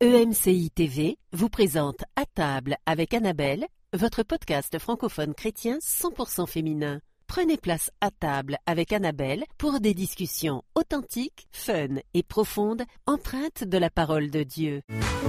EMCI TV vous présente À table avec Annabelle, votre podcast francophone chrétien 100% féminin. Prenez place à table avec Annabelle pour des discussions authentiques, fun et profondes, empreintes de la parole de Dieu.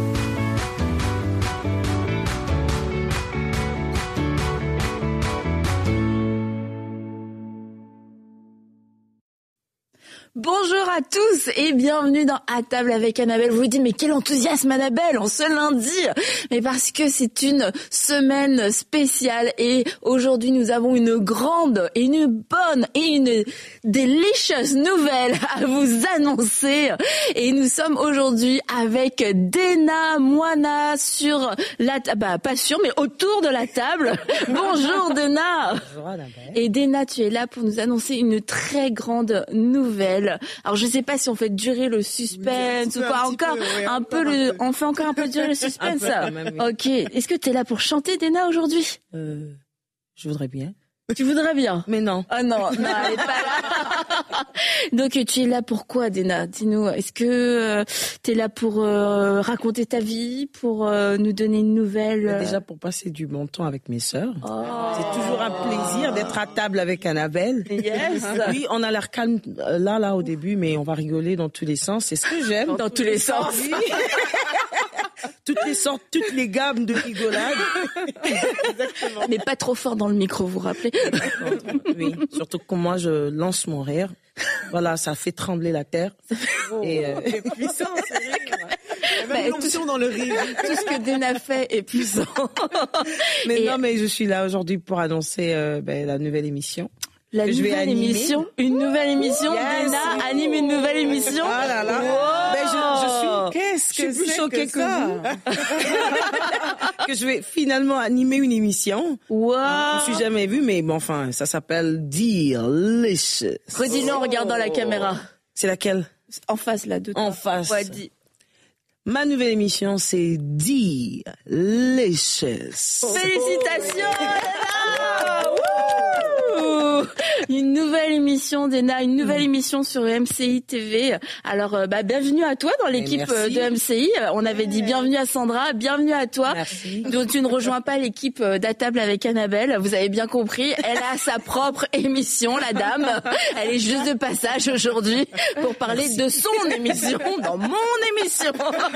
Bonjour à tous et bienvenue dans À table avec Annabelle. Vous vous dites mais quel enthousiasme Annabelle en ce lundi. Mais parce que c'est une semaine spéciale et aujourd'hui nous avons une grande et une bonne et une délicieuse nouvelle à vous annoncer. Et nous sommes aujourd'hui avec Dena Moana sur la pas sûr mais autour de la table. Bonjour Dena. Bonjour Annabelle. Et Dena, tu es là pour nous annoncer une très grande nouvelle. Alors je sais pas si on fait durer le suspense ou quoi encore on fait encore un peu durer le suspense. Même, oui. OK. Est-ce que tu es là pour chanter Dena aujourd'hui? Je voudrais bien. Tu voudrais bien. Mais non. Ah non, elle est pas là. Donc tu es là pour quoi Dena? Dis-nous, est-ce que tu es là pour raconter ta vie, pour nous donner une nouvelle Déjà pour passer du bon temps avec mes sœurs. Oh. C'est toujours un plaisir d'être à table avec Annabelle. Yes. Oui, on a l'air calme là au début, mais on va rigoler dans tous les sens. C'est ce que j'aime. Dans tous les sens. Oui. Toutes les sortes, toutes les gammes de rigolade. Exactement. Mais pas trop fort dans le micro, vous vous rappelez? Oui, surtout que moi je lance mon rire. Voilà, ça fait trembler la terre. C'est puissant, c'est vrai. Il y a même une onction dans le rire. Tout ce que Dena fait est puissant. Mais je suis là aujourd'hui pour annoncer la nouvelle émission. Une nouvelle émission, Yes. Dena anime une nouvelle émission. Ah là là. Wow. Je suis plus choquée que vous. Que je vais finalement animer une émission. Wow. Je me suis jamais vue, mais bon, enfin, ça s'appelle Delicious. Redis-le en regardant la caméra. C'est laquelle? En face, là, de toi. En face. Ouais, dis. Ma nouvelle émission, c'est Delicious. Félicitations, Dena! Une nouvelle émission, Dena, une nouvelle émission sur MCI TV. Alors, bienvenue à toi dans l'équipe de MCI. On avait dit bienvenue à Sandra, bienvenue à toi. Merci. Donc, tu ne rejoins pas l'équipe d'À table avec Annabelle. Vous avez bien compris. Elle a sa propre émission, la dame. Elle est juste de passage aujourd'hui pour parler de son émission, dans mon émission.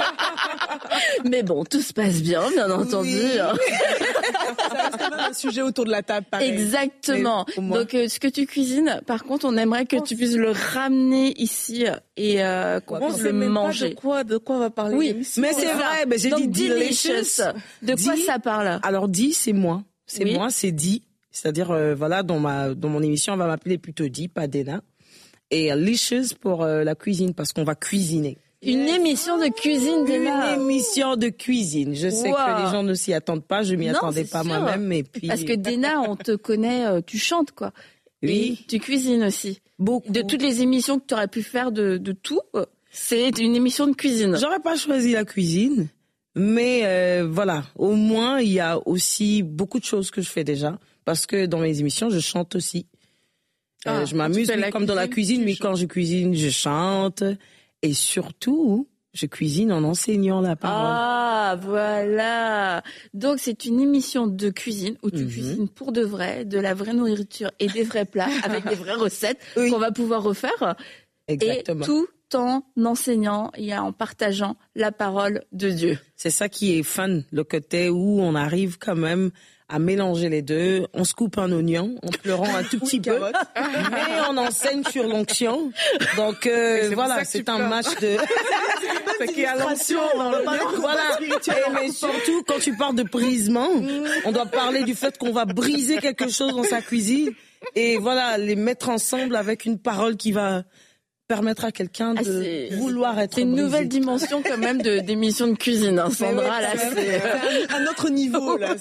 Mais bon, tout se passe bien entendu. Oui. Ça reste quand même un sujet autour de la table, pareil. Exactement. Donc, ce que tu cuisines, par contre, on aimerait que tu puisses le ramener ici et qu'on puisse le manger. De quoi on va parler? Oui, mais c'est vrai, j'ai donc, dit delicious. De quoi ça parle? Alors, c'est moi. C'est moi, c'est Di. C'est-à-dire, dans mon émission, on va m'appeler plutôt Di, pas Dena. Et licious pour la cuisine, parce qu'on va cuisiner. Une émission de cuisine, Dena. Une émission de cuisine. Je sais que les gens ne s'y attendent pas. Je m'y attendais pas moi-même, mais puis. Parce que Dena, on te connaît, tu chantes, quoi. Oui. Et tu cuisines aussi. Beaucoup. De toutes les émissions que tu aurais pu faire de tout, c'est une émission de cuisine. J'aurais pas choisi la cuisine, mais au moins il y a aussi beaucoup de choses que je fais déjà, parce que dans mes émissions je chante aussi. Je m'amuse comme dans la cuisine, mais quand je cuisine, je chante. Et surtout, je cuisine en enseignant la parole. Ah, voilà. Donc, c'est une émission de cuisine où tu cuisines pour de vrai, de la vraie nourriture et des vrais plats avec des vraies recettes qu'on va pouvoir refaire. Exactement. Et tout en enseignant et en partageant la parole de Dieu. C'est ça qui est fun, le côté où on arrive quand même à mélanger les deux. On se coupe un oignon en pleurant un tout petit peu, mais on enseigne sur l'onction. Donc c'est un match de... C'est qu'il y a l'onction dans le Voilà. Mais surtout, quand tu parles de brisement, on doit parler du fait qu'on va briser quelque chose dans sa cuisine et les mettre ensemble avec une parole qui va permettre à quelqu'un de vouloir être brisé. C'est une nouvelle dimension quand même d'émission de cuisine, hein, Sandra. Là, c'est un autre niveau. Là.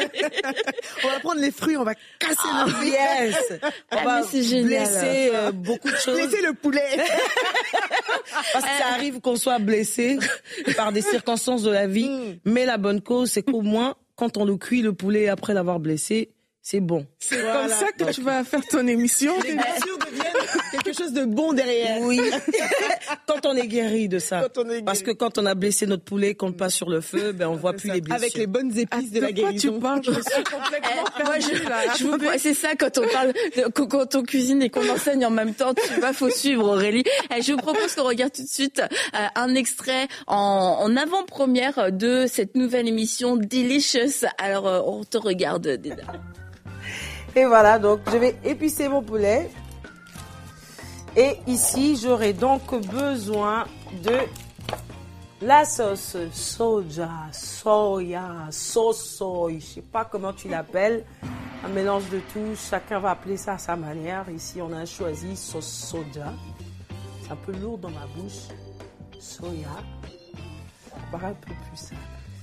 On va prendre les fruits, on va casser le fruit. Yes. On va blesser beaucoup de choses. Blesser le poulet. Parce que ça arrive qu'on soit blessé par des circonstances de la vie. Mais la bonne cause, c'est qu'au moins, quand on le cuit, le poulet, après l'avoir blessé, c'est bon. C'est comme ça que tu vas faire ton émission. Les blessures deviennent quelque chose de bon derrière. Oui. Quand on est guéri de ça. Parce que quand on a blessé notre poulet, qu'on le passe sur le feu, ben on voit plus les blessures. Avec les bonnes épices de la guérison. Tu parles, je suis complètement perdue. C'est ça quand on parle, quand on cuisine et qu'on enseigne en même temps. Tu vois, faut suivre Aurélie. Je vous propose qu'on regarde tout de suite un extrait en avant-première de cette nouvelle émission Delicious. Alors, on te regarde, Déna. Et voilà, donc je vais épicer mon poulet. Et ici, j'aurai donc besoin de la sauce soja, soya, sauce soy, je sais pas comment tu l'appelles. Un mélange de tout, chacun va appeler ça à sa manière. Ici, on a choisi sauce soja. C'est un peu lourd dans ma bouche. Soya. Ça paraît un peu plus simple.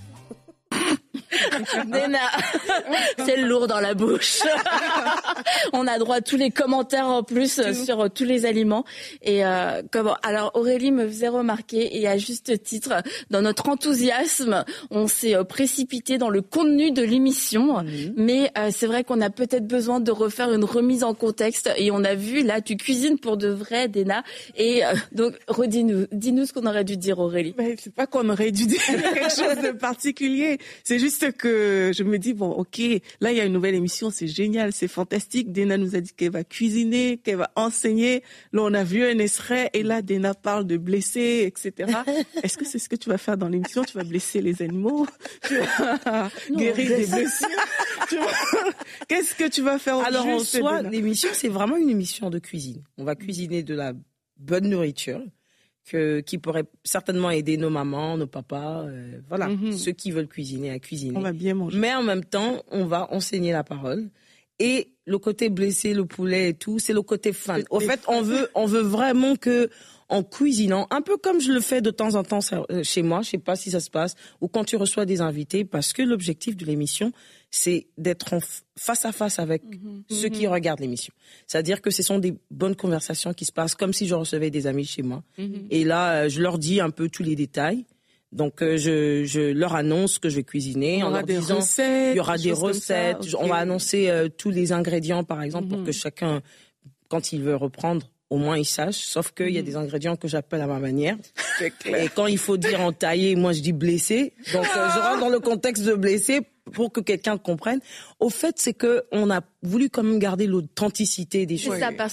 Déna, c'est lourd dans la bouche. On a droit à tous les commentaires en plus sur tous les aliments. Et alors Aurélie me faisait remarquer, et à juste titre, dans notre enthousiasme, on s'est précipité dans le contenu de l'émission. Mais c'est vrai qu'on a peut-être besoin de refaire une remise en contexte. Et on a vu, là, tu cuisines pour de vrai, Déna. Et donc, dis-nous ce qu'on aurait dû dire, Aurélie. Mais c'est pas qu'on aurait dû dire quelque chose de particulier. C'est juste que je me dis, bon, ok, là, il y a une nouvelle émission, c'est génial, c'est fantastique. Déna nous a dit qu'elle va cuisiner, qu'elle va enseigner. Là, on a vu un extrait et là, Déna parle de blesser, etc. Est-ce que c'est ce que tu vas faire dans l'émission? Tu vas blesser les animaux? Tu vas guérir des blessures? Qu'est-ce que tu vas faire au Alors, en juste, soi, Déna? l'émission, c'est vraiment une émission de cuisine. On va cuisiner de la bonne nourriture. Qui pourrait certainement aider nos mamans, nos papas, voilà, ceux qui veulent cuisiner à cuisiner. On va bien manger. Mais en même temps, on va enseigner la parole. Et le côté blessé, le poulet et tout, c'est le côté fun. Au fait, on veut vraiment que, en cuisinant, un peu comme je le fais de temps en temps chez moi, je sais pas si ça se passe, ou quand tu reçois des invités, parce que l'objectif de l'émission, c'est d'être face à face avec ceux qui regardent l'émission. C'est-à-dire que ce sont des bonnes conversations qui se passent comme si je recevais des amis chez moi. Et là, je leur dis un peu tous les détails. Donc, je leur annonce que je vais cuisiner en leur disant il y aura des recettes. Okay. On va annoncer tous les ingrédients, par exemple, pour que chacun, quand il veut reprendre, au moins il sache. Sauf qu'il y a des ingrédients que j'appelle à ma manière. Et quand il faut dire entaillé, moi je dis blessé. Donc, je rentre dans le contexte de blessé pour que quelqu'un comprenne. Au fait, c'est que on a voulu quand même garder l'authenticité des choses. C'est ça,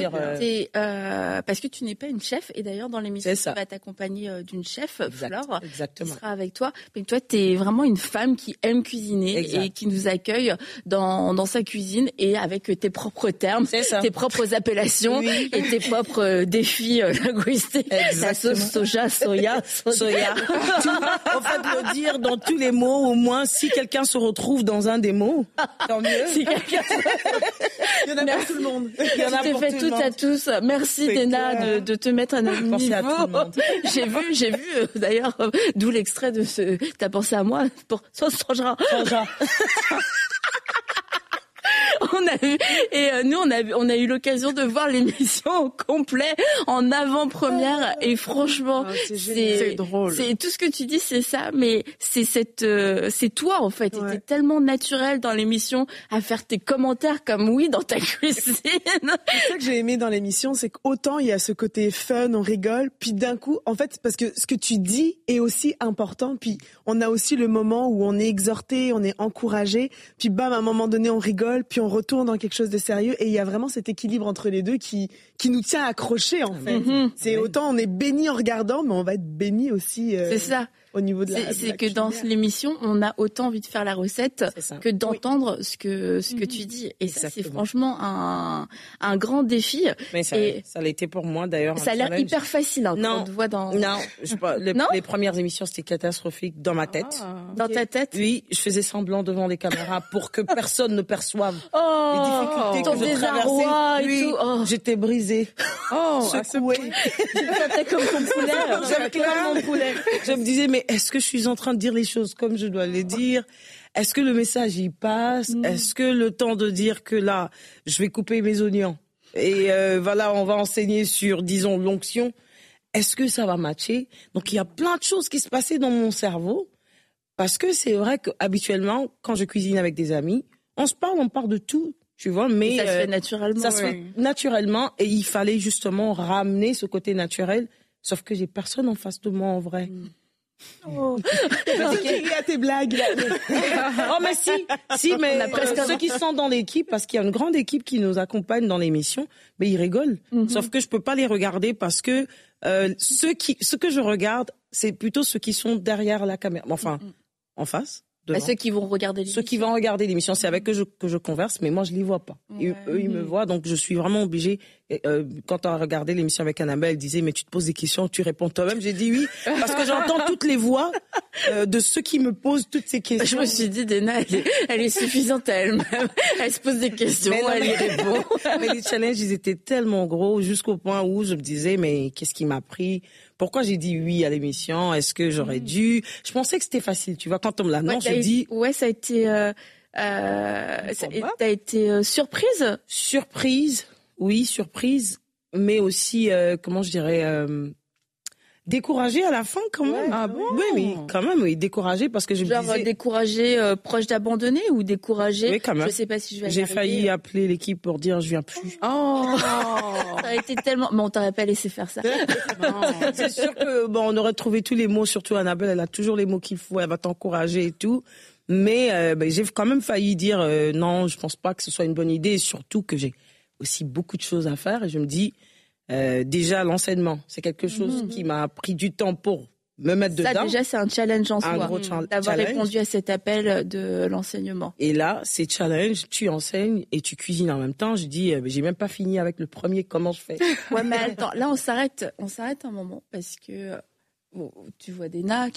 parce que tu n'es pas une chef, et d'ailleurs dans l'émission tu vas t'accompagner d'une chef, Flore, qui sera avec toi. Mais toi, tu es vraiment une femme qui aime cuisiner et qui nous accueille dans sa cuisine, et avec tes propres termes, tes propres appellations et tes propres défis linguistiques. La sauce soja, soya. En fait, le dire dans tous les mots, au moins, si quelqu'un se retrouve dans un des mots, tant mieux. Si quelqu'un... Il y en a pour tout le monde. Tu t'es fait toutes à tous. Merci Déna de te mettre à notre niveau. J'ai vu d'ailleurs, d'où l'extrait de ce... T'as pensé à moi pour sauce soja. On a vu, et nous on a eu l'occasion de voir l'émission au complet en avant-première, et franchement c'est drôle. C'est tout ce que tu dis, c'est ça, mais c'est toi en fait. T'es tellement naturel dans l'émission à faire tes commentaires comme dans ta cuisine. C'est ça que j'ai aimé dans l'émission, c'est qu'autant il y a ce côté fun, on rigole, puis d'un coup, en fait, parce que ce que tu dis est aussi important, puis on a aussi le moment où on est exhorté, on est encouragé, puis bam, à un moment donné on rigole, puis on retourne dans quelque chose de sérieux, et il y a vraiment cet équilibre entre les deux qui nous tient accrochés en fait. C'est autant on est béni en regardant, mais on va être béni aussi. C'est ça. Au niveau de la c'est que dans l'émission, on a autant envie de faire la recette que d'entendre ce que tu dis. Et ça, c'est franchement un grand défi. Mais ça l'a été pour moi d'ailleurs. Ça a l'air hyper facile quand on te voit dans... Non, les premières émissions, c'était catastrophique dans ma tête. Dans ta tête? Oui, je faisais semblant devant les caméras pour que personne ne perçoive les difficultés que je traversais. Oui, j'étais brisée. Secouée. J'étais comme ton poulet. J'avais mon poulet. Je me disais, mais est-ce que je suis en train de dire les choses comme je dois les dire? Est-ce que le message y passe? Est-ce que le temps de dire que là, je vais couper mes oignons et voilà, on va enseigner sur, disons, l'onction, est-ce que ça va matcher? Donc il y a plein de choses qui se passaient dans mon cerveau, parce que c'est vrai qu'habituellement, quand je cuisine avec des amis, on parle de tout, tu vois, mais et ça se fait naturellement. Ça se fait naturellement, et il fallait justement ramener ce côté naturel. Sauf que j'ai personne en face de moi en vrai. Oh. Personne qui rit à tes blagues. Oh mais si, mais ceux qui sont dans l'équipe, parce qu'il y a une grande équipe qui nous accompagne dans l'émission, mais ils rigolent. Sauf que je peux pas les regarder parce que ce que je regarde, c'est plutôt ceux qui sont derrière la caméra, enfin en face. Ceux qui vont regarder l'émission. Ceux qui vont regarder l'émission, c'est avec eux que je converse, mais moi je les vois pas. Et eux ils me voient, donc je suis vraiment obligée. Quand on a regardé l'émission avec Annabelle, elle disait mais tu te poses des questions, tu réponds toi-même. J'ai dit oui parce que j'entends toutes les voix de ceux qui me posent toutes ces questions. Je me suis dit Déna, elle est suffisante à elle-même. Elle se pose des questions, elle y répond. Mais les challenges ils étaient tellement gros jusqu'au point où je me disais mais qu'est-ce qui m'a pris? Pourquoi j'ai dit oui à l'émission? Est-ce que j'aurais dû? Je pensais que c'était facile, tu vois. Quand on me l'annonce, je dis. Ouais, ça a été. T'as été surprise? Surprise, oui, surprise, mais aussi comment je dirais découragée à la fin quand même. Ouais, ah bon? Oui, mais quand même, oui, découragée parce que je me disais. Genre découragée, proche d'abandonner ou découragée? Oui, quand même. Je sais pas si je vais. J'ai failli appeler l'équipe pour dire je viens plus. Oh, ça a été tellement. Bon, on t'aurait pas laissé faire ça. C'est sûr que on aurait trouvé tous les mots. Surtout Annabelle, elle a toujours les mots qu'il faut. Elle va t'encourager et tout. Mais j'ai quand même failli dire non, je pense pas que ce soit une bonne idée. Et surtout que j'ai aussi beaucoup de choses à faire et je me dis. Déjà l'enseignement, c'est quelque chose qui m'a pris du temps pour me mettre dedans. Ça déjà c'est un challenge en soi, gros d'avoir répondu à cet appel de l'enseignement. Et là, c'est challenge, tu enseignes et tu cuisines en même temps. Je dis, j'ai même pas fini avec le premier, comment je fais? Ouais, mais attends, là on s'arrête un moment parce que tu vois Déna.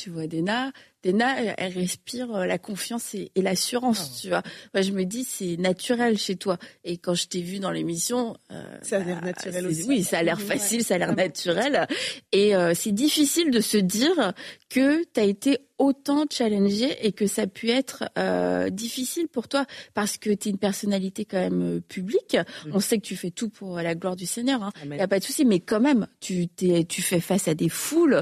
Déna, elle respire la confiance et l'assurance, tu vois. Moi, je me dis, c'est naturel chez toi. Et quand je t'ai vu dans l'émission... ça a l'air naturel aussi. Oui, ça a l'air facile, ça a l'air naturel. Et c'est difficile de se dire que tu as été autant challengée et que ça a pu être difficile pour toi parce que tu es une personnalité quand même publique. On sait que tu fais tout pour la gloire du Seigneur. Hein. Il n'y a pas de souci, mais quand même, tu fais face à des foules,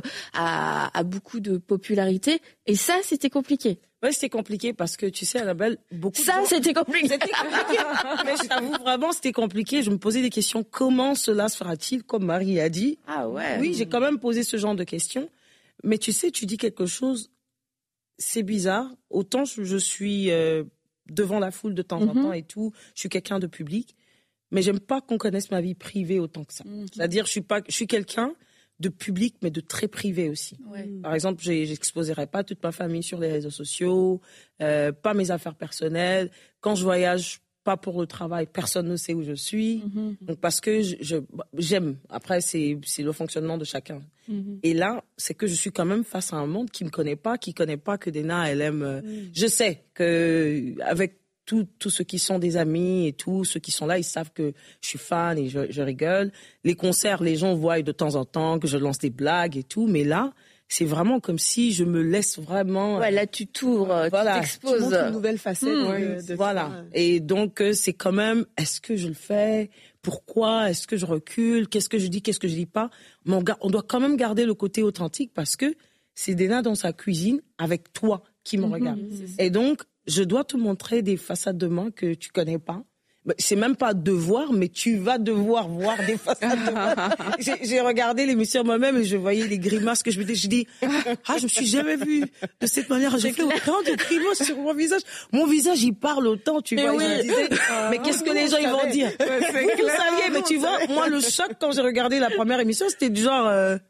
à beaucoup de popularité. Et ça, c'était compliqué. Oui, c'était compliqué parce que, tu sais, Annabelle, c'était compliqué. C'était compliqué. Mais je t'avoue, vraiment, c'était compliqué. Je me posais des questions. Comment cela se fera-t-il, comme Marie a dit? Ah ouais. Oui, j'ai quand même posé ce genre de questions. Mais tu sais, tu dis quelque chose, c'est bizarre. Autant je suis devant la foule de temps en temps et tout. Je suis quelqu'un de public. Mais j'aime pas qu'on connaisse ma vie privée autant que ça. C'est-à-dire, je suis quelqu'un de public, mais de très privé aussi. Ouais. Par exemple, j'exposerai pas toute ma famille sur les réseaux sociaux, pas mes affaires personnelles. Quand je voyage, pas pour le travail, personne ne sait où je suis. Donc parce que j'aime. Après, c'est le fonctionnement de chacun. Et là, c'est que je suis quand même face à un monde qui me connaît pas, qui connaît pas que Déna, elle aime. Je sais que avec tous ceux qui sont des amis et tous ceux qui sont là, ils savent que je suis fan et je rigole. Les concerts, les gens voient de temps en temps que je lance des blagues et tout, mais là, c'est vraiment comme si je me laisse vraiment... Ouais, là, tu t'ouvres, tu t'exposes. Tu montres une nouvelle facette de voilà. toi. Et donc, c'est quand même, est-ce que je le fais? Pourquoi? Est-ce que je recule? Qu'est-ce que je dis? Qu'est-ce que je dis pas? Mais on doit quand même garder le côté authentique parce que c'est Déna dans sa cuisine avec toi qui me regarde. Et donc, je dois te montrer des façades de moi que tu connais pas. C'est même pas devoir, mais tu vas devoir voir des façades de moi. J'ai regardé l'émission moi-même et je voyais les grimaces que je me dis. Je dis, je me suis jamais vue de cette manière. J'ai fait autant de grimaces sur mon visage. Mon visage, il parle autant, tu vois. Oui. Je me disais, mais qu'est-ce que les gens ils vont dire? Vous saviez, mais tu vois, moi, le choc quand j'ai regardé la première émission, c'était du genre...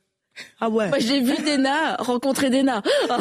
Ah ouais. Moi, j'ai vu Déna rencontrer Déna.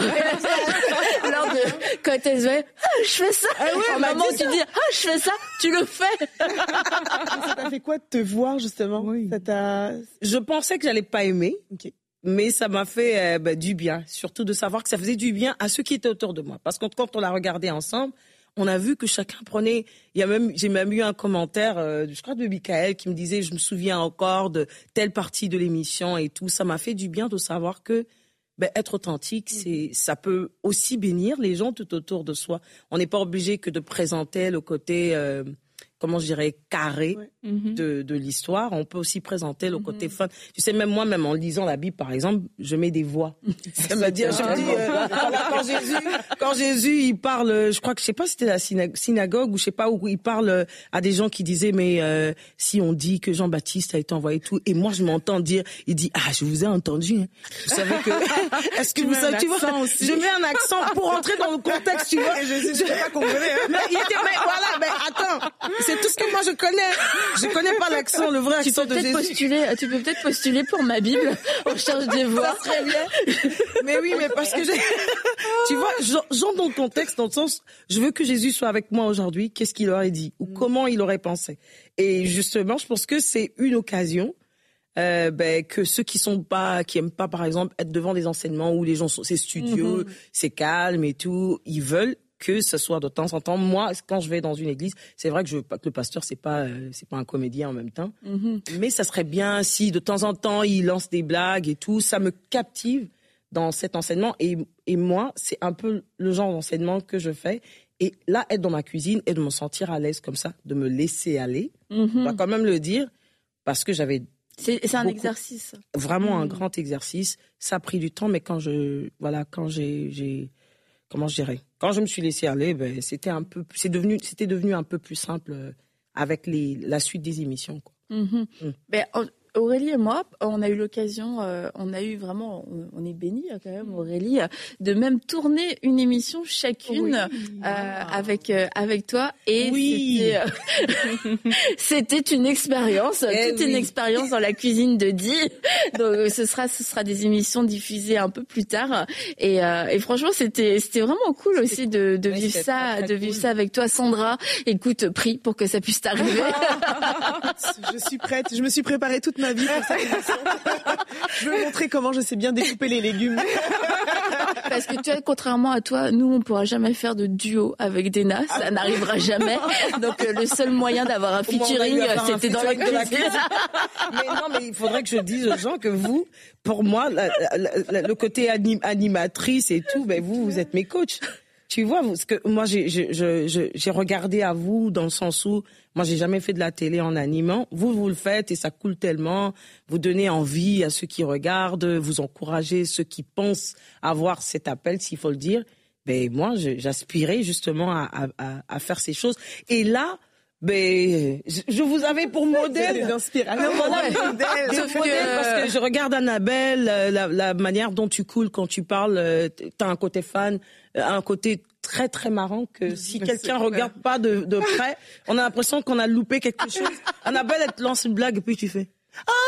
Quand elle se fait, je fais ça. En moment où tu dis, je fais ça, tu le fais. Ça t'a fait quoi de te voir, justement? Je pensais que j'allais pas aimer. Okay. Mais ça m'a fait du bien. Surtout de savoir que ça faisait du bien à ceux qui étaient autour de moi. Parce que quand on l'a regardé ensemble, on a vu que chacun prenait... J'ai même eu un commentaire, je crois de Michael, qui me disait, je me souviens encore de telle partie de l'émission et tout. Ça m'a fait du bien de savoir que être authentique, ça peut aussi bénir les gens tout autour de soi. On n'est pas obligé que de présenter le côté... comment je dirais, carré de l'histoire. On peut aussi présenter le côté fun. Tu sais, même moi, même en lisant la Bible, par exemple, je mets des voix. Ça veut dire, je me dis, quand Jésus, il parle, je crois que je sais pas si c'était la synagogue ou je sais pas où il parle à des gens qui disaient mais si on dit que Jean-Baptiste a été envoyé tout, et moi je m'entends dire, il dit je vous ai entendu. Hein. Vous savez que est-ce que vous savez, tu vois, je mets un accent pour entrer dans le contexte, tu vois. Et je sais pas compris. Mais attends, c'est tout ce que moi je connais. Je connais pas l'accent, le vrai accent de Jésus. Tu peux peut-être postuler pour ma Bible. On cherche des voix. Très bien. Mais oui, mais parce que tu vois, j'entre dans le contexte, dans le sens, je veux que Jésus soit avec moi aujourd'hui. Qu'est-ce qu'il aurait dit ou comment il aurait pensé. Et justement, je pense que c'est une occasion que ceux qui aiment pas, par exemple, être devant des enseignements où les gens c'est studieux, c'est calme et tout, ils veulent que ce soit de temps en temps. Moi, quand je vais dans une église, c'est vrai que je veux pas que le pasteur c'est pas un comédien en même temps, mais ça serait bien si de temps en temps il lance des blagues et tout, ça me captive dans cet enseignement et moi, c'est un peu le genre d'enseignement que je fais. Et là, être dans ma cuisine et de me sentir à l'aise comme ça, de me laisser aller, je dois quand même le dire, parce que j'avais c'est un exercice. Vraiment un grand exercice. Ça a pris du temps, mais quand je me suis laissée aller, c'était devenu un peu plus simple avec la suite des émissions, quoi. Aurélie et moi, on a eu l'occasion, on est bénis quand même, Aurélie, de même tourner une émission chacune avec toi. Et c'était une expérience, une expérience dans la cuisine de Di. Donc ce sera des émissions diffusées un peu plus tard. Et franchement, c'était vraiment cool aussi de vivre ça, ça avec toi, Sandra. Écoute, prie pour que ça puisse t'arriver. Je suis prête. Je me suis préparée toute ma vie pour cette émission. Je veux montrer comment je sais bien découper les légumes. Parce que tu vois, contrairement à toi, nous, on pourra jamais faire de duo avec Dena. Ça n'arrivera jamais. Donc, le seul moyen d'avoir un featuring, c'était dans la cuisine. Mais il faudrait que je dise aux gens que vous, pour moi, le côté animatrice et tout, vous êtes mes coachs. Tu vois, parce que moi, j'ai regardé à vous dans le sens où moi, j'ai jamais fait de la télé en animant. Vous le faites et ça coule tellement. Vous donnez envie à ceux qui regardent, vous encouragez ceux qui pensent avoir cet appel, s'il faut le dire. Moi, j'aspirais justement à faire ces choses. Et là, je vous avais pour modèle. D'inspiration. Parce que je regarde Annabelle, la manière dont tu coules quand tu parles, t'as un côté fan, un côté très très marrant que si quelqu'un regarde pas de près, on a l'impression qu'on a loupé quelque chose. Annabelle, elle te lance une blague et puis tu fais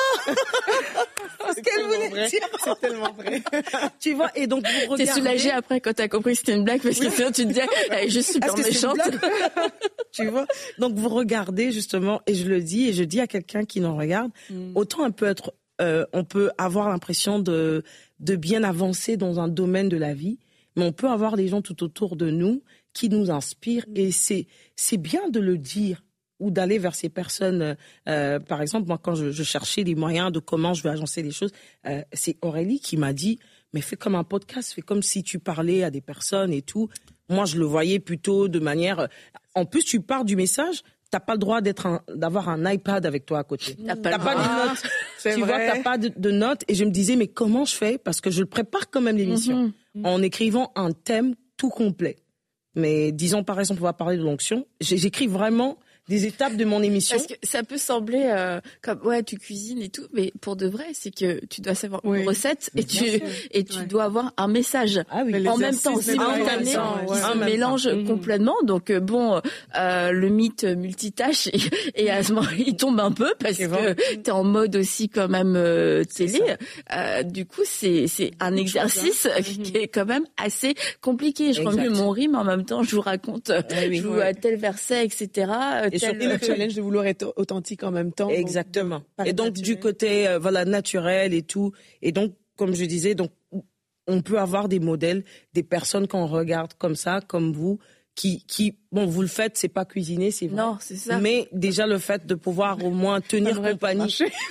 ce qu'elle voulait dire. C'est tellement vrai. Tu vois, et donc vous regardez. T'es soulagée après quand t'as compris que c'était une blague parce que sinon tu te dis, je suis super méchante. Tu vois. Donc vous regardez justement, et je le dis, et je dis à quelqu'un qui nous regarde, autant on peut avoir l'impression de bien avancer dans un domaine de la vie, mais on peut avoir des gens tout autour de nous qui nous inspirent, et c'est bien de le dire. Ou d'aller vers ces personnes. Par exemple, moi, quand je cherchais les moyens de comment je vais agencer les choses, c'est Aurélie qui m'a dit, mais fais comme un podcast, fais comme si tu parlais à des personnes et tout. Moi, je le voyais plutôt de manière... En plus, tu pars du message, t'as pas le droit d'avoir un iPad avec toi à côté. T'as pas de notes. Tu vois, t'as pas de notes. Et je me disais, mais comment je fais? Parce que je le prépare quand même l'émission, en écrivant un thème tout complet. Mais disons, par exemple, on va parler de l'onction. J'écris vraiment des étapes de mon émission. Parce que ça peut sembler comme tu cuisines et tout, mais pour de vrai, c'est que tu dois savoir une recette et tu dois avoir un message en même temps, simultané, qui se mélange complètement. Donc le mythe multitâche et à ce moment il tombe un peu parce que t'es en mode aussi quand même télé. Du coup, c'est un exercice qui est quand même assez compliqué. Je remue mon rime en même temps, je vous raconte, je vous tel verset, etc. Et surtout le challenge de vouloir être authentique en même temps. Exactement. Et donc du côté naturel et tout. Et donc, comme je disais, donc on peut avoir des modèles, des personnes qu'on regarde comme ça, comme vous, qui vous le faites, c'est pas cuisiner, c'est vrai. Non, c'est ça. Mais déjà le fait de pouvoir au moins tenir compagnie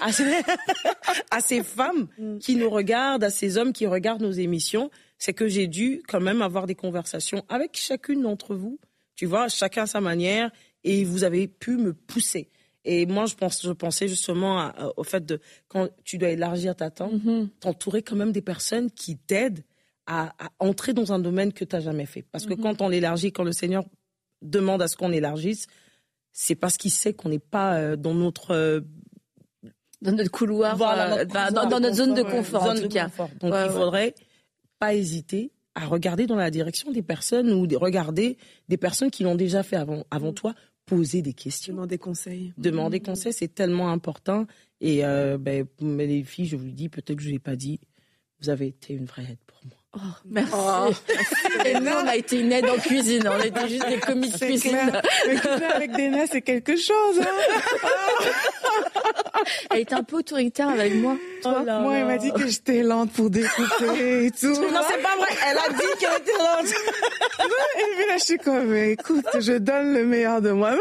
à ces femmes qui nous regardent, à ces hommes qui regardent nos émissions, c'est que j'ai dû quand même avoir des conversations avec chacune d'entre vous. Tu vois, chacun à sa manière. Et vous avez pu me pousser. Et moi, je pensais justement au fait de, quand tu dois élargir ta tente, t'entourer quand même des personnes qui t'aident à entrer dans un domaine que tu n'as jamais fait. Parce que quand on élargit, quand le Seigneur demande à ce qu'on élargisse, c'est parce qu'il sait qu'on n'est pas dans notre couloir, dans notre zone de confort, en tout cas. Donc, il faudrait pas hésiter à regarder dans la direction des personnes ou regarder des personnes qui l'ont déjà fait avant toi, poser des questions. Demander conseil, c'est tellement important. Et les filles, je vous le dis, peut-être que je ne l'ai pas dit, vous avez été une vraie aide pour moi. Oh, merci. Et nous, on a été une aide en cuisine. On était juste des commis de cuisine. Mais cuisiner avec Dena, c'est quelque chose. Elle était un peu autoritaire avec moi. Moi, elle m'a dit que j'étais lente pour découper et tout. Non, c'est pas vrai. Elle a dit qu'elle était lente. Et puis là, je suis comme, écoute, je donne le meilleur de moi-même.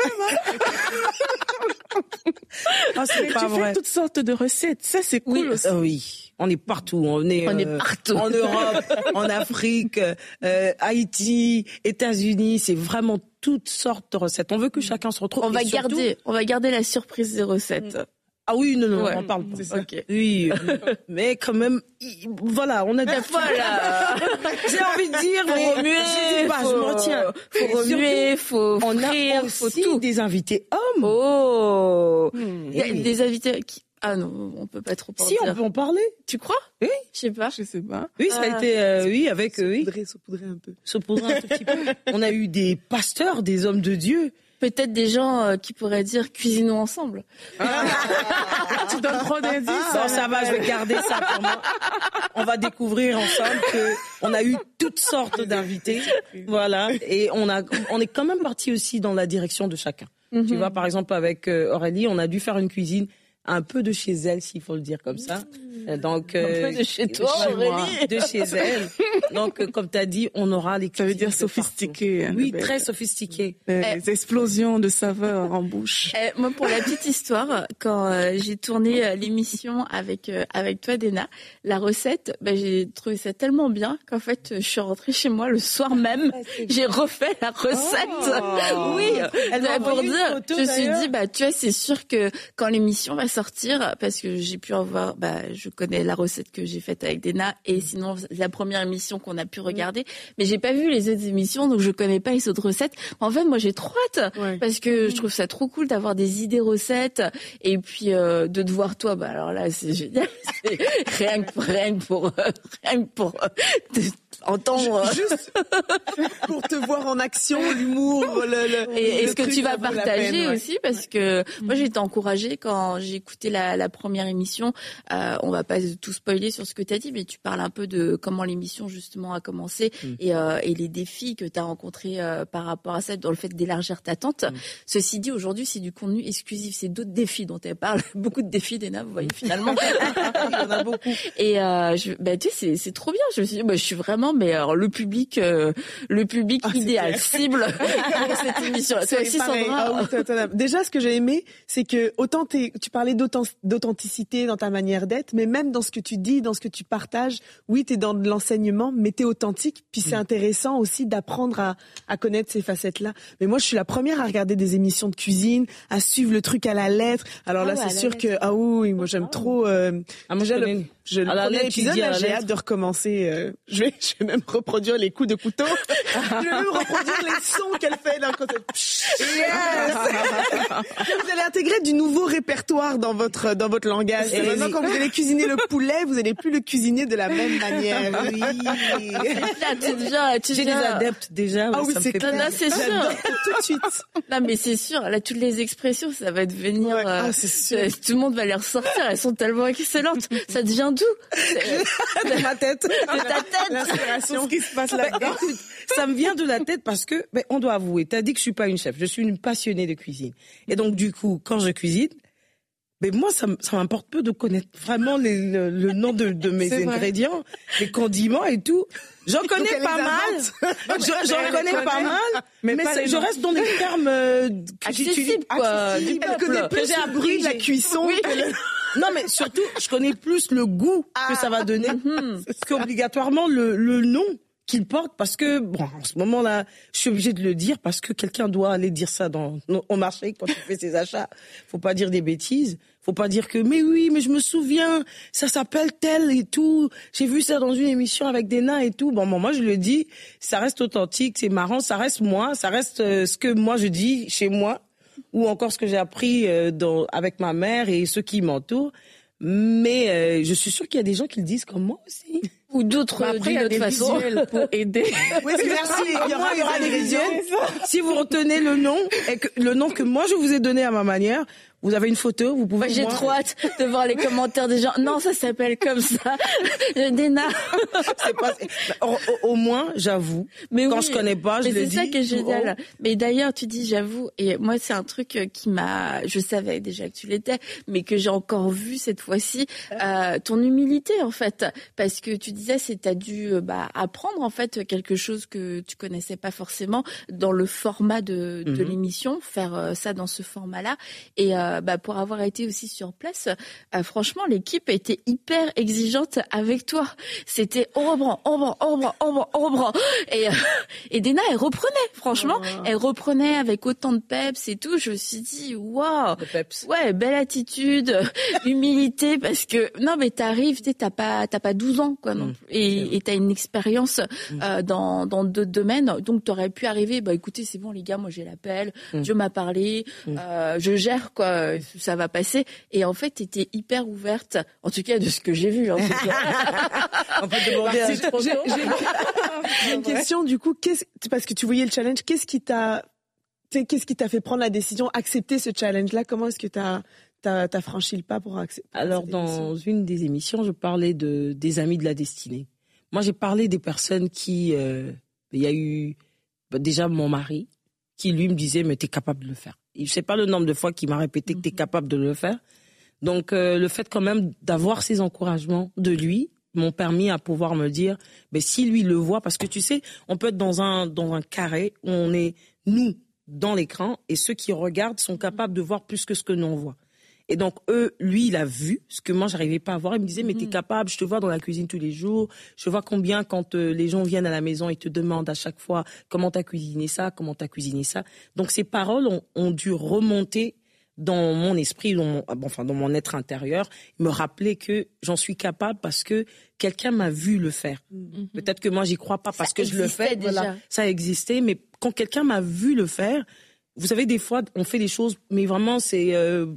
C'est pas vrai. Tu fais toutes sortes de recettes. Ça, c'est cool aussi. Oui. On est partout. On est partout. En Europe, en Afrique, Haïti, États-Unis. C'est vraiment toutes sortes de recettes. On veut que chacun se retrouve. On va garder la surprise des recettes. Ah oui, non, on parle pas. C'est ça. Okay. Oui, mais quand même, voilà, on a des fois là. J'ai envie de dire, faut remuer, je me retiens. Faut remuer, faut frire, on a faut aussi tout. Des invités hommes. Oh, des invités qui... Ah non, on peut pas trop en dire. Si, on peut en parler. Tu crois? Oui. Je sais pas. Oui, ça a été, avec, Saupoudrer un peu. Saupoudrer un tout petit peu. On a eu des pasteurs, des hommes de Dieu. Peut-être des gens qui pourraient dire cuisinons ensemble. Tu donnes trop d'indices. Non, ça va, je vais garder ça pour moi. On va découvrir ensemble que on a eu toutes sortes d'invités. Voilà. Et on est quand même parti aussi dans la direction de chacun. Tu vois, par exemple, avec Aurélie, on a dû faire une cuisine un peu de chez elle, s'il faut le dire comme ça. Donc, un peu de chez toi, Aurélie. De chez elle. Donc, comme tu as dit, on aura les cuisines. Ça veut dire sophistiqué. Oui, très sophistiqué. Les explosions de saveurs en bouche. Moi, pour la petite histoire, quand j'ai tourné l'émission avec toi, Dena, la recette, j'ai trouvé ça tellement bien qu'en fait, je suis rentrée chez moi le soir même. J'ai refait la recette. Oui. Pour dire, je me suis dit, tu vois, c'est sûr que quand l'émission va sortir, parce que j'ai pu avoir, je connais la recette que j'ai faite avec Dena, et sinon la première émission qu'on a pu regarder, mais j'ai pas vu les autres émissions, donc je connais pas les autres recettes. En fait, moi j'ai trop hâte, parce que je trouve ça trop cool d'avoir des idées recettes, et puis de te voir toi, alors là c'est génial, c'est rien que pour entendre. Juste pour te voir en action, l'humour, et ce que tu vas partager aussi, parce que moi j'ai été encouragée quand j'ai écouté la première émission. On va pas tout spoiler sur ce que tu as dit, mais tu parles un peu de comment l'émission justement a commencé et les défis que tu as rencontrés par rapport à ça, dans le fait d'élargir ta tente. Ceci dit, aujourd'hui, c'est du contenu exclusif. C'est d'autres défis dont elle parle. Beaucoup de défis, Dena, vous voyez, finalement. Il y en a beaucoup. Et tu sais, c'est trop bien. Je me suis dit, je suis vraiment, alors, le public idéal, cible pour cette émission. C'est aussi Sandra. Déjà, ce que j'ai aimé, c'est que autant tu parlais d'authenticité dans ta manière d'être, mais même dans ce que tu dis, dans ce que tu partages, oui, t'es dans de l'enseignement, mais t'es authentique. Puis c'est intéressant aussi d'apprendre à connaître ces facettes-là. Mais moi, je suis la première à regarder des émissions de cuisine, à suivre le truc à la lettre. Alors là, c'est sûr que moi j'aime trop. Déjà le premier épisode, j'ai hâte de recommencer. Je vais même reproduire les coups de couteau. Je vais même reproduire les sons qu'elle fait d'un côté. Yes. Vous allez intégrer du nouveau répertoire dans votre langage. Et maintenant, quand vous allez cuisiner le poulet, vous allez plus le cuisiner de la même manière. Oui. Là, j'ai des adeptes déjà. Ah oui, c'est clair. Là, c'est sûr. Tout de suite. Non, mais c'est sûr. Là, toutes les expressions, ça va devenir. C'est sûr. Tout le monde va les ressortir. Elles sont tellement excellentes. Ça devient d'où? De ma tête. De ta tête. L'inspiration. Ce qui se passe là-dedans. Écoute, ça me vient de la tête parce que, on doit avouer, t'as dit que je suis pas une chef, je suis une passionnée de cuisine. Et donc, du coup, quand je cuisine, moi, ça m'importe peu de connaître vraiment le nom de mes ingrédients, les condiments et tout. J'en connais pas mal. J'en connais pas mal, mais je reste dans des termes que j'utilise. Elle connaît plus le bruit de la cuisson. Oui. Non, mais surtout, je connais plus le goût que ça va donner qu'obligatoirement le nom qu'il porte, parce que, bon, en ce moment-là, je suis obligée de le dire, parce que quelqu'un doit aller dire ça au marché quand il fait ses achats. Faut pas dire des bêtises. Faut pas dire que, mais oui, mais je me souviens, ça s'appelle tel et tout. J'ai vu ça dans une émission avec des nains et tout. Bon, moi, je le dis, ça reste authentique, c'est marrant, ça reste moi, ça reste ce que moi je dis chez moi, ou encore ce que j'ai appris avec ma mère et ceux qui m'entourent. Mais je suis sûre qu'il y a des gens qui le disent comme moi aussi. Ou d'autres, après, il y a des visuels pour aider. Oui, merci. Il y aura des visuels. Si vous retenez le nom, le nom que moi je vous ai donné à ma manière, vous avez une photo, vous pouvez. Moi, j'ai trop hâte de voir les commentaires des gens. Non, ça s'appelle comme ça. Dena. C'est pas. Au moins, j'avoue. Mais quand je connais pas, je le dis. C'est ça qui est génial. Mais d'ailleurs, tu dis j'avoue. Et moi, c'est un truc qui je savais déjà que tu l'étais, mais que j'ai encore vu cette fois-ci. Ton humilité, en fait, parce que tu disais, t'as dû apprendre en fait quelque chose que tu connaissais pas forcément dans le format de l'émission, faire ça dans ce format-là. Et pour avoir été aussi sur place, franchement, l'équipe a été hyper exigeante avec toi. C'était on reprend. Et Dena, elle reprenait, franchement. Elle reprenait avec autant de peps et tout. Je me suis dit, waouh. Ouais, belle attitude, humilité, parce que, non, mais t'arrives, t'as pas 12 ans, quoi, non. Et t'as une expérience, dans d'autres domaines. Donc, t'aurais pu arriver, écoutez, c'est bon, les gars, moi, j'ai l'appel. Dieu m'a parlé. Je gère, quoi. Ça va passer. Et en fait, t'étais hyper ouverte, en tout cas de ce que j'ai vu. Hein, on peut demander j'ai une question, du coup, parce que tu voyais le challenge, qu'est-ce qui t'a fait prendre la décision, accepter ce challenge-là? Comment est-ce que t'as franchi le pas pour accepter? Alors, dans une des émissions, je parlais des amis de la destinée. Moi, j'ai parlé des personnes qui... il y a eu déjà mon mari, qui lui me disait, mais t'es capable de le faire. Je ne sais pas le nombre de fois qu'il m'a répété que tu es capable de le faire. Donc, le fait quand même d'avoir ces encouragements de lui m'ont permis à pouvoir me dire, si lui le voit, parce que tu sais, on peut être dans un carré où on est, nous, dans l'écran, et ceux qui regardent sont capables de voir plus que ce que nous on voit. Et donc, lui, il a vu ce que moi, j'arrivais pas à voir. Il me disait, mais t'es capable, je te vois dans la cuisine tous les jours. Je vois combien quand les gens viennent à la maison, ils te demandent à chaque fois comment t'as cuisiné ça, comment t'as cuisiné ça. Donc, ces paroles ont dû remonter dans mon esprit, dans mon être intérieur, me rappeler que j'en suis capable parce que quelqu'un m'a vu le faire. Peut-être que moi, j'y crois pas parce que je le fais. Voilà, ça existait, mais quand quelqu'un m'a vu le faire, vous savez, des fois, on fait des choses, mais vraiment, c'est...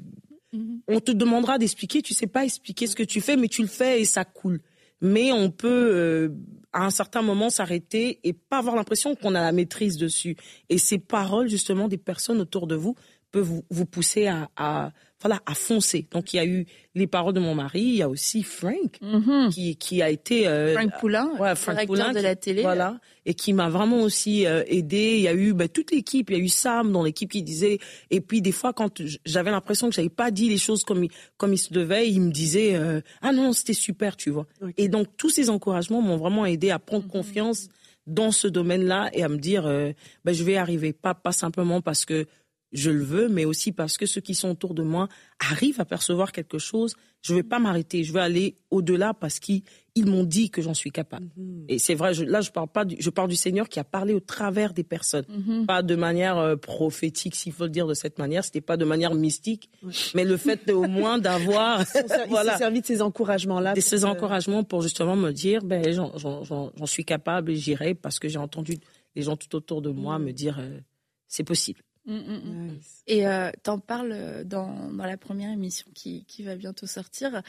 on te demandera d'expliquer, tu sais pas expliquer ce que tu fais, mais tu le fais et ça coule. Mais on peut, à un certain moment, s'arrêter et pas avoir l'impression qu'on a la maîtrise dessus. Et ces paroles, justement, des personnes autour de vous peuvent vous pousser à foncer. Donc, il y a eu les paroles de mon mari, il y a aussi Frank, qui a été... Frank Poulin, directeur de la télé. Voilà, et qui m'a vraiment aussi aidé. Il y a eu toute l'équipe, il y a eu Sam dans l'équipe qui disait... Et puis, des fois, quand j'avais l'impression que j'avais pas dit les choses comme il se devait, il me disait « Ah non, c'était super, tu vois. Okay. » Et donc, tous ces encouragements m'ont vraiment aidé à prendre confiance dans ce domaine-là et à me dire je vais y arriver. Pas simplement parce que je le veux, mais aussi parce que ceux qui sont autour de moi arrivent à percevoir quelque chose. Je ne vais pas m'arrêter, je vais aller au-delà parce qu'ils m'ont dit que j'en suis capable. Et c'est vrai, je parle du Seigneur qui a parlé au travers des personnes. Pas de manière prophétique, s'il faut le dire de cette manière, c'était pas de manière mystique, mais le fait au moins d'avoir... Il s'est servi de ces encouragements-là. De ces encouragements pour justement me dire, j'en suis capable et j'irai parce que j'ai entendu les gens tout autour de moi me dire, c'est possible. Nice. Et t'en parles dans la première émission qui va bientôt sortir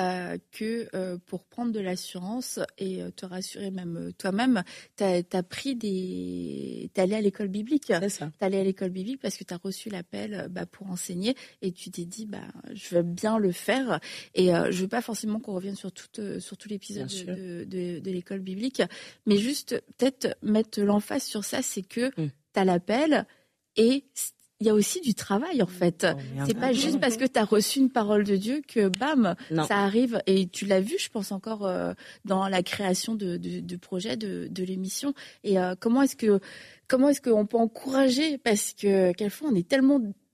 que pour prendre de l'assurance et te rassurer même toi-même, t'es allé à l'école biblique. C'est ça. T'es allé à l'école biblique parce que t'as reçu l'appel pour enseigner et tu t'es dit je veux bien le faire et je veux pas forcément qu'on revienne sur tout l'épisode de l'école biblique, mais juste peut-être mettre l'emphase sur ça, c'est que t'as l'appel. Et il y a aussi du travail, en fait. C'est pas juste parce que tu as reçu une parole de Dieu que, ça arrive. Et tu l'as vu, je pense, encore dans la création de projet de l'émission. Et comment est-ce qu'on peut encourager? Parce que, quelquefois, on est tellement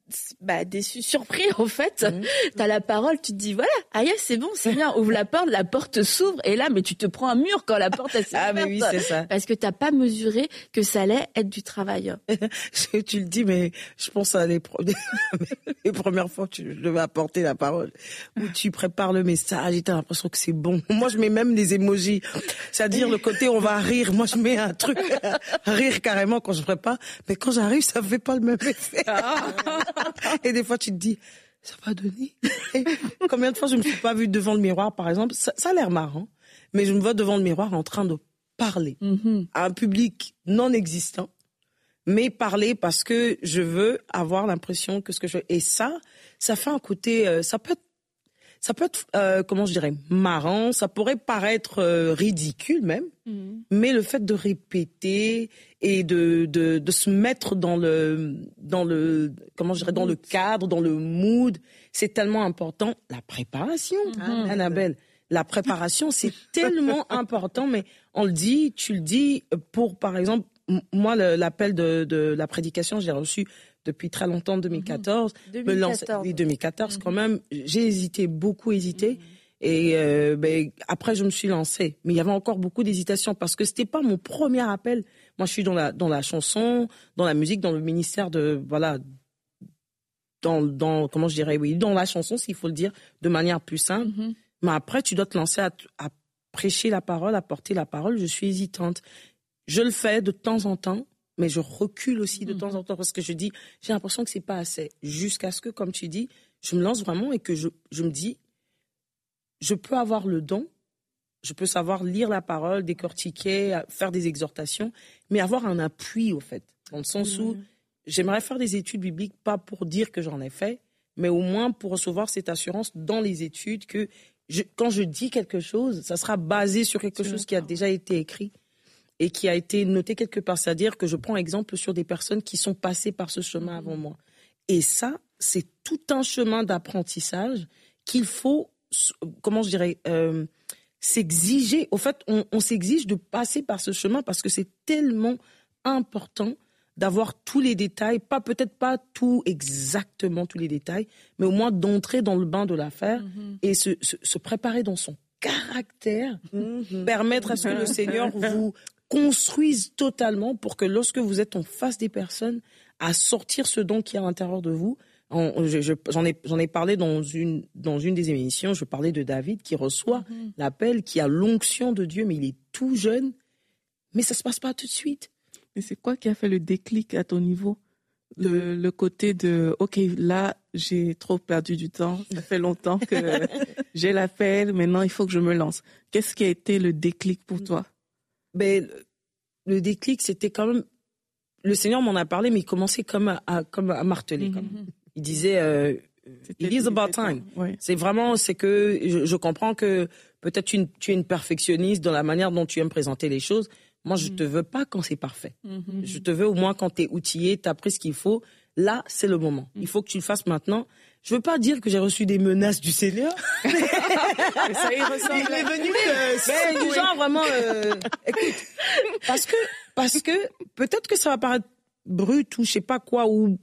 déçu, surpris en fait. T'as la parole, tu te dis voilà, aïe c'est bon, c'est bien, ouvre la porte s'ouvre et là mais tu te prends un mur quand la porte elle s'est ouverte. Mais oui, c'est ça. Parce que t'as pas mesuré que ça allait être du travail. Tu le dis, mais je pense à les premières fois que je devais apporter la parole, où tu prépares le message et t'as l'impression que c'est bon. Moi je mets même des emojis, c'est-à-dire le côté on va rire. Moi je mets un truc rire carrément quand je prépare, mais quand j'arrive ça fait pas le même effet. Et des fois, tu te dis, ça va donner. Combien de fois je me suis pas vue devant le miroir, par exemple, ça a l'air marrant, mais je me vois devant le miroir en train de parler à un public non existant, mais parler parce que je veux avoir l'impression que ce que je veux. Et ça fait un côté, ça peut être, comment je dirais, marrant, ça pourrait paraître ridicule même, mais le fait de répéter et de se mettre dans le comment je dirais, dans le cadre, dans le mood, c'est tellement important. La préparation, Annabelle, la préparation, c'est tellement important, mais tu le dis, pour par exemple, moi l'appel de la prédication, je l'ai reçu depuis très longtemps, 2014. 2014 quand même. J'ai beaucoup hésité. Et après, je me suis lancée. Mais il y avait encore beaucoup d'hésitation parce que c'était pas mon premier appel. Moi, je suis dans la chanson, dans la musique, dans le ministère de comment je dirais, oui, dans la chanson, s'il faut le dire de manière plus simple. Mais après, tu dois te lancer à prêcher la parole, à porter la parole. Je suis hésitante. Je le fais de temps en temps. Mais je recule aussi de temps en temps parce que j'ai l'impression que c'est pas assez. Jusqu'à ce que, comme tu dis, je me lance vraiment et que je me dis, je peux avoir le don, je peux savoir lire la parole, décortiquer, faire des exhortations, mais avoir un appui, au fait. Dans le sens où j'aimerais faire des études bibliques, pas pour dire que j'en ai fait, mais au moins pour recevoir cette assurance dans les études que quand je dis quelque chose, ça sera basé sur quelque chose qui a déjà été écrit et qui a été noté quelque part. C'est-à-dire que je prends exemple sur des personnes qui sont passées par ce chemin avant moi. Et ça, c'est tout un chemin d'apprentissage qu'il faut, comment je dirais, s'exiger. Au fait, on s'exige de passer par ce chemin parce que c'est tellement important d'avoir tous les détails, peut-être pas exactement tous les détails, mais au moins d'entrer dans le bain de l'affaire et se préparer dans son caractère, permettre à ce que le Seigneur vous construise totalement pour que lorsque vous êtes en face des personnes, à sortir ce don qui est à l'intérieur de vous. J'en ai parlé dans une des émissions, je parlais de David qui reçoit l'appel, qui a l'onction de Dieu, mais il est tout jeune, mais ça se passe pas tout de suite. Mais c'est quoi qui a fait le déclic à ton niveau? Le côté de, OK, là, j'ai trop perdu du temps, ça fait longtemps que j'ai l'appel, maintenant il faut que je me lance. Qu'est-ce qui a été le déclic pour toi? Ben, le déclic, c'était quand même, le Seigneur m'en a parlé, mais il commençait comme à marteler. Il disait, it is about time. Ouais. C'est que je comprends que peut-être tu es une perfectionniste dans la manière dont tu aimes présenter les choses. Moi, je te veux pas quand c'est parfait. Je te veux au moins quand tu es outillé, tu as pris ce qu'il faut. Là, c'est le moment. Il faut que tu le fasses maintenant. Je veux pas dire que j'ai reçu des menaces du Seigneur. Mais ça y ressemble. Il est venu du genre vraiment. Écoute, parce que peut-être que ça va paraître brut ou je sais pas quoi ou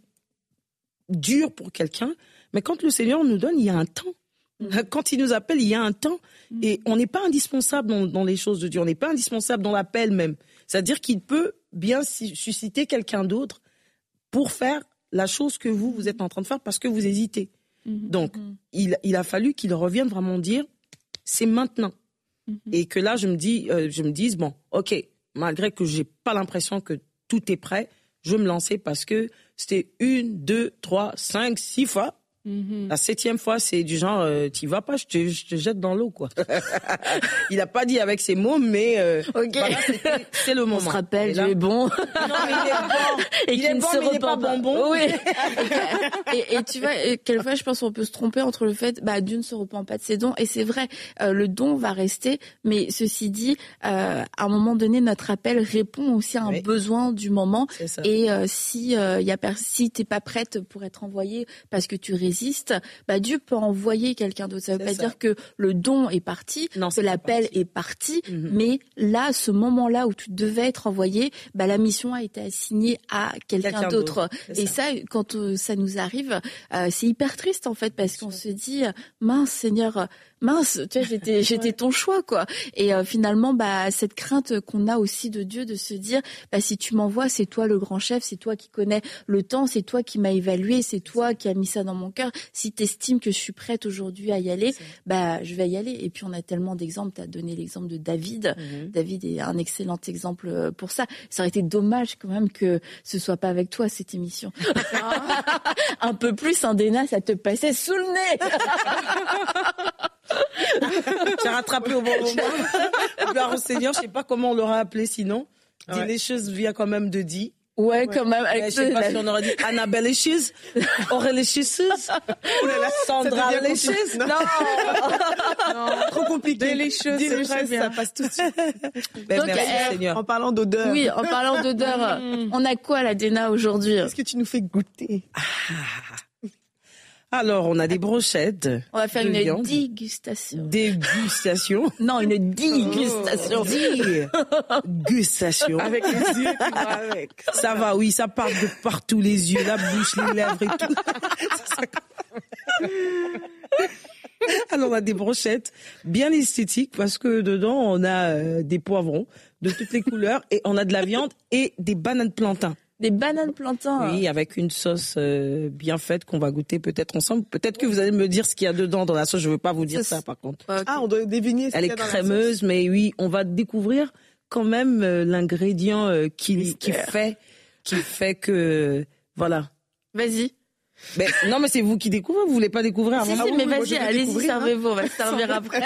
dur pour quelqu'un, mais quand le Seigneur nous donne, il y a un temps. Quand il nous appelle, il y a un temps. Et on n'est pas indispensable dans les choses de Dieu. On n'est pas indispensable dans l'appel même. C'est-à-dire qu'il peut bien susciter quelqu'un d'autre pour faire la chose que vous êtes en train de faire parce que vous hésitez. Donc, il a fallu qu'il revienne vraiment dire, c'est maintenant. Et que là, je me dise, bon, OK, malgré que j'ai pas l'impression que tout est prêt, je me lançais parce que c'était 1, 2, 3, 5, 6 fois. La 7e fois, c'est du genre, t'y vas pas, je te jette dans l'eau, quoi. Il a pas dit avec ces mots, mais voilà, c'est le moment. On se rappelle, Dieu est bon. Non, mais il est bon, mais il n'est pas bonbon. Oui. et tu vois, quelquefois, je pense qu'on peut se tromper entre le fait, Dieu ne se repent pas de ses dons, et c'est vrai, le don va rester, mais ceci dit, à un moment donné, notre appel répond aussi à un besoin du moment, et si t'es pas prête pour être envoyée parce que tu résists, résiste, Dieu peut envoyer quelqu'un d'autre. Ça veut pas dire que le don est parti, que l'appel est parti, mais là, ce moment-là où tu devais être envoyé, la mission a été assignée à quelqu'un d'autre. Et ça, quand ça nous arrive, c'est hyper triste en fait, parce qu'on se dit, mince Seigneur, tu vois, j'étais ton choix, quoi. Et finalement, cette crainte qu'on a aussi de Dieu, de se dire, si tu m'envoies, c'est toi le grand chef, c'est toi qui connais le temps, c'est toi qui m'as évalué, c'est toi qui as mis ça dans mon cœur. Si tu estimes que je suis prête aujourd'hui à y aller, je vais y aller. Et puis on a tellement d'exemples. Tu as donné l'exemple de David. David est un excellent exemple pour ça. Ça aurait été dommage quand même que ce soit pas avec toi cette émission. Un peu plus, Déna, ça te passait sous le nez. J'ai rattrapé au bon moment. Gloire au Seigneur, je sais pas comment on l'aura appelé sinon. Dis les choses vient quand même de dit. Ouais, quand même. Je sais pas si on aurait dit Annabelle les choses, Aurélie les choses, Sandra les choses. Non, trop compliqué. Les choses, ça passe tout de suite. Donc, merci Seigneur. En parlant d'odeur. Oui, en parlant d'odeur, on a quoi la Déna aujourd'hui? Qu'est-ce que tu nous fais goûter? Alors, on a des brochettes. On va faire une dégustation. Dégustation. Non, une dégustation. Dégustation. Avec les yeux qui vont avec. Ça va, oui, ça part de partout, les yeux, la bouche, les lèvres et tout. Alors, on a des brochettes bien esthétiques parce que dedans, on a des poivrons de toutes les couleurs et on a de la viande et des bananes plantains. Des bananes plantains. Oui, avec une sauce bien faite qu'on va goûter peut-être ensemble. Peut-être que vous allez me dire ce qu'il y a dedans dans la sauce. Je veux pas vous dire ça par contre. Okay. On doit deviner ce qu'il y a dans la sauce. Elle est crémeuse, mais oui, on va découvrir quand même l'ingrédient qui fait que voilà. Vas-y. Mais non, mais c'est vous qui découvrez. Vous voulez pas découvrir avant? Mais vas-y, allez-y, servez-vous. On va se servir après.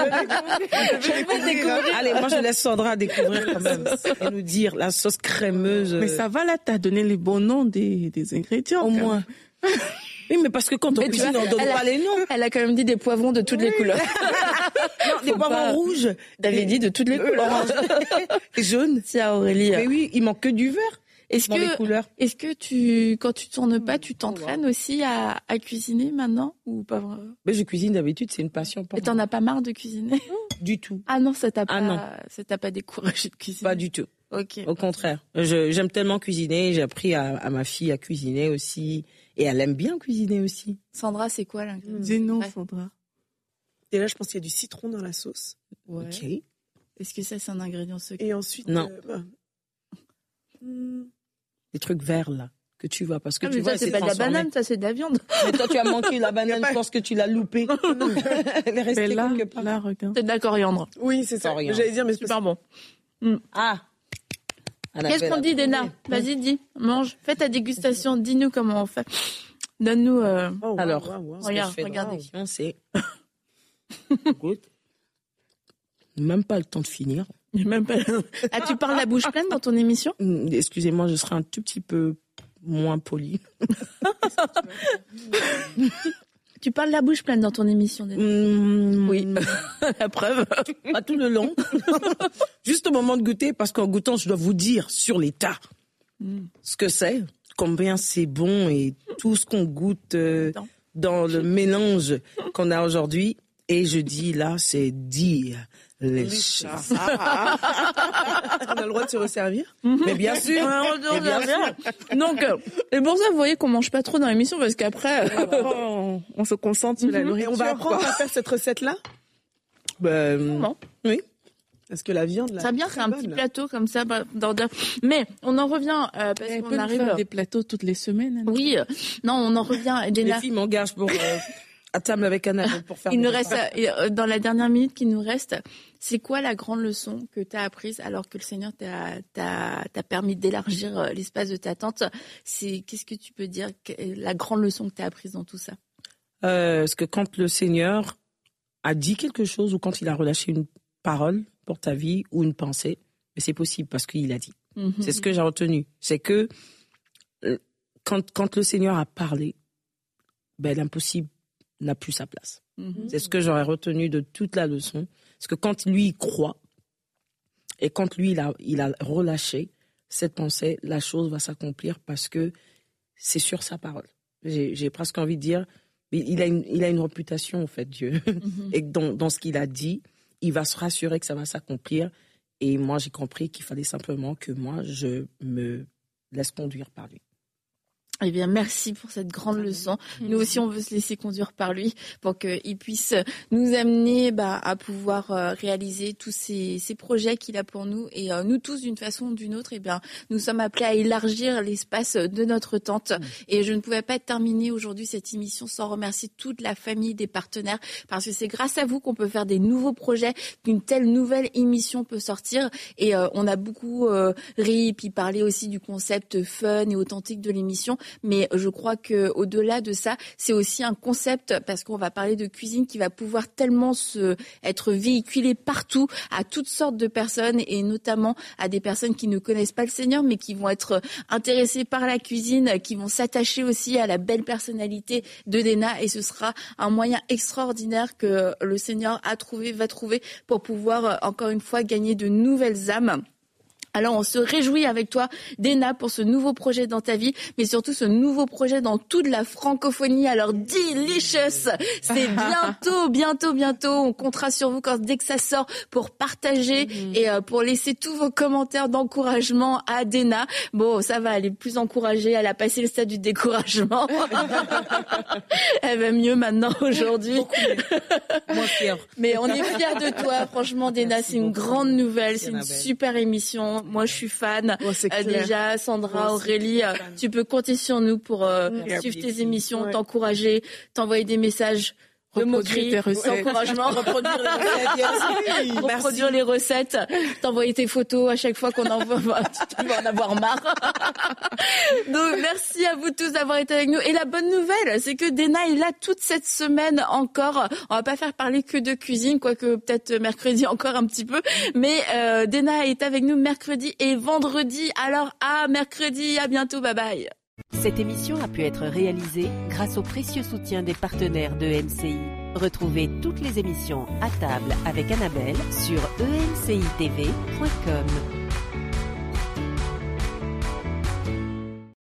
Allez, moi je laisse Sandra découvrir quand même et nous dire la sauce crémeuse. Mais ça va là, t'as donné les bons noms des ingrédients. Au moins. Oui, mais parce que quand on cuisine, on donne pas les noms. Elle a quand même dit des poivrons de toutes les couleurs. Non, des poivrons rouges. T'avais dit de toutes les couleurs. Et jaunes. Tiens, Aurélie. Mais oui, il manque que du vert. Est-ce que quand tu tournes pas, tu t'entraînes aussi à cuisiner maintenant ou pas vraiment? Mais je cuisine d'habitude, c'est une passion pour moi. Et t'en as pas marre de cuisiner? Du tout. Ah non, ça t'a pas découragé de cuisiner? Pas du tout. Ok. Au contraire. J'aime tellement cuisiner, j'ai appris à ma fille à cuisiner aussi. Et elle aime bien cuisiner aussi. Sandra, c'est quoi l'ingrédient? Dis-nous, Sandra. Et là, je pense qu'il y a du citron dans la sauce. Ouais. Ok. Est-ce que ça, c'est un ingrédient secret? Et ensuite... Non. Des trucs verts, là, que tu vois. Parce que tu vois, ça, c'est pas de la banane, ça, c'est de la viande. Mais toi, tu as manqué la banane, je pense que tu l'as loupée. Elle est restée quelque part. Là, regarde. C'est de la coriandre. Oui, c'est ça. J'allais dire, mais c'est super bon. Ah. Qu'est-ce qu'on dit, Déna? Vas-y, dis. Mange. Fais ta dégustation. Dis-nous comment on fait. Donne-nous... Alors, regarde. C'est... Écoute. Même pas le temps de finir. Même pas... Ah, tu parles la bouche pleine dans ton émission? Excusez-moi, je serai un tout petit peu moins poli. Tu parles la bouche pleine dans ton émission, Déna? Oui, la preuve. Pas tout le long. Juste au moment de goûter, parce qu'en goûtant, je dois vous dire sur l'état ce que c'est, combien c'est bon et tout ce qu'on goûte dans le mélange qu'on a aujourd'hui. Et je dis là, c'est dire les choses. On a le droit de se resservir? Mais bien sûr. Donc, et pour ça, vous voyez qu'on mange pas trop dans l'émission parce qu'après, on se concentre sur la nourriture. Et on va apprendre à faire cette recette-là? non. Oui. Parce que la viande, là. Ça bien, c'est un petit plateau comme ça. Mais on en revient parce qu'on arrive faire des plateaux toutes les semaines. Anna. Oui. Non, on en revient. Les filles m'engagent pour à table avec Anna pour faire. Il nous reste dans la dernière minute qui nous reste. C'est quoi la grande leçon que tu as apprise alors que le Seigneur t'a permis d'élargir l'espace de ta tente? Qu'est-ce que tu peux dire, la grande leçon que tu as apprise dans tout ça? Parce que quand le Seigneur a dit quelque chose ou quand il a relâché une parole pour ta vie ou une pensée, mais c'est possible parce qu'il a dit. C'est ce que j'ai retenu. C'est que quand le Seigneur a parlé, l'impossible n'a plus sa place. C'est ce que j'aurais retenu de toute la leçon. Parce que quand lui croit et quand lui il a relâché cette pensée, la chose va s'accomplir parce que c'est sur sa parole. J'ai presque envie de dire, il a une réputation, en fait, Dieu. Et dans ce qu'il a dit, il va se rassurer que ça va s'accomplir. Et moi, j'ai compris qu'il fallait simplement que moi, je me laisse conduire par lui. Eh bien, merci pour cette grande leçon. Nous aussi, on veut se laisser conduire par lui pour qu'il puisse nous amener à pouvoir réaliser tous ces projets qu'il a pour nous. Et nous tous, d'une façon ou d'une autre, eh bien, nous sommes appelés à élargir l'espace de notre tente. Et je ne pouvais pas terminer aujourd'hui cette émission sans remercier toute la famille des partenaires, parce que c'est grâce à vous qu'on peut faire des nouveaux projets, qu'une telle nouvelle émission peut sortir. Et on a beaucoup ri, puis parlé aussi du concept fun et authentique de l'émission. Mais je crois que au-delà de ça, c'est aussi un concept, parce qu'on va parler de cuisine, qui va pouvoir tellement être véhiculé partout à toutes sortes de personnes, et notamment à des personnes qui ne connaissent pas le Seigneur, mais qui vont être intéressées par la cuisine, qui vont s'attacher aussi à la belle personnalité de Déna, et ce sera un moyen extraordinaire que le Seigneur va trouver pour pouvoir encore une fois gagner de nouvelles âmes. Alors, on se réjouit avec toi, Déna, pour ce nouveau projet dans ta vie, mais surtout ce nouveau projet dans toute la francophonie. Alors, delicious! C'est bientôt. On comptera sur vous dès que ça sort pour partager et pour laisser tous vos commentaires d'encouragement à Déna. Bon, ça va, elle est plus encouragée. Elle a passé le stade du découragement. Elle va mieux maintenant aujourd'hui. Moi, fière. Mais on est fiers de toi. Franchement, Déna, c'est une grande nouvelle. C'est une super émission. Moi, je suis fan. Déjà, Sandra, Aurélie, tu peux compter sur nous pour suivre tes émissions, t'encourager, t'envoyer des messages de moquerie, d'encouragement, reproduire les recettes, t'envoyer tes photos à chaque fois qu'on envoie, tu vas en avoir marre. Donc, merci à vous tous d'avoir été avec nous. Et la bonne nouvelle, c'est que Déna est là toute cette semaine encore. On va pas faire parler que de cuisine, quoique peut-être mercredi encore un petit peu. Mais Déna est avec nous mercredi et vendredi. Alors, à mercredi, à bientôt, bye bye. Cette émission a pu être réalisée grâce au précieux soutien des partenaires de MCI. Retrouvez toutes les émissions à table avec Annabelle sur emcitv.com.